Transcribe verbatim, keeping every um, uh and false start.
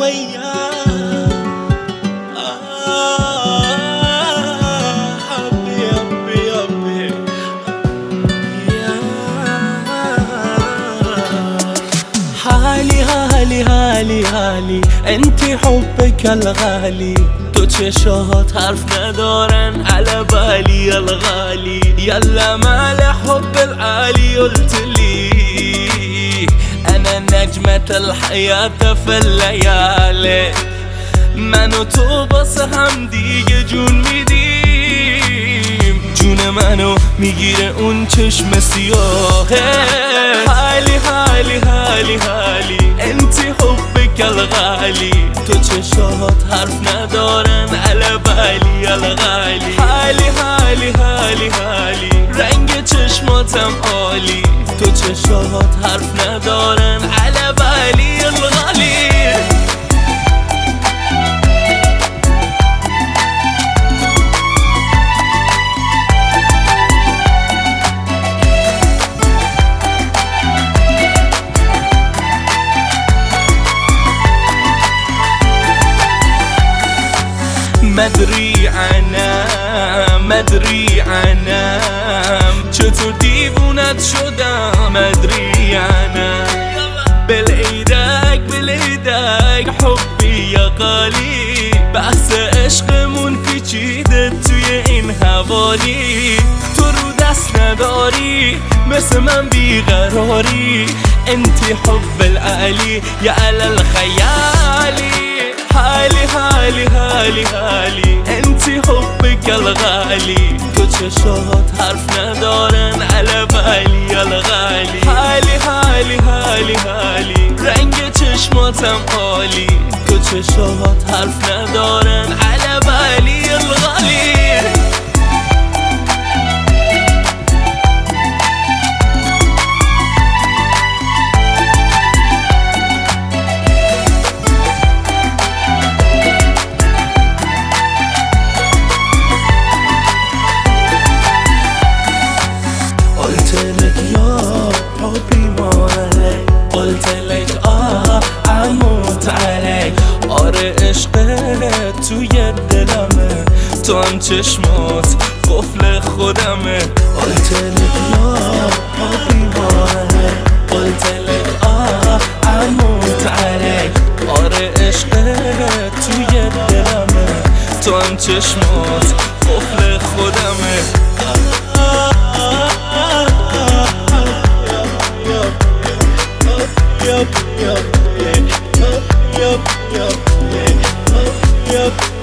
وياه حبي حبي حبي حالي حالي حالي حالي انتي حبك الغالي تو چشات حرف ندارن على بالي الغالي يلا مال حب العالي قلتلي انا نجمة الحياة في الليالي من و تو باسه هم دیگه جون میدیم جون منو میگیره اون چشم سیاهه حالی حالی حالی حالی انتی حبک الغالی تو چشات حرف ندارن علی بالی الغالی حالی حالی حالی حالی رنگ چشماتم عالی تو چشات حرف ندارن علی بالی الغالی مدری عنم مدری عنم چطور دیوونت شدم مدری عنم بالعیدک بالعیدک حبی یا غالی بحث عشقمون پیچیده توی این حوالی تو رو دست نداری مثل من بیقراری انتی حب العلی یا علی الخیالی حالی حالی حالی حالی انتی حبک الغالی تو چشات حرف ندارن علی بالی الغالی حالی حالی حالی حالی رنگ چشماتم عالی تو چشات حرف ندارن علی بالی الغالی قلتلك آه اموت عليك آره عشقت توی دلمه تو هم چشمات قفل خودمه قلتلك یا حبی ماله قلتلك آه اموت عليك آره عشقت توی دلمه تو هم چشمات قفل خودمه Yup, yup, yup, yup, yup, yup, yup.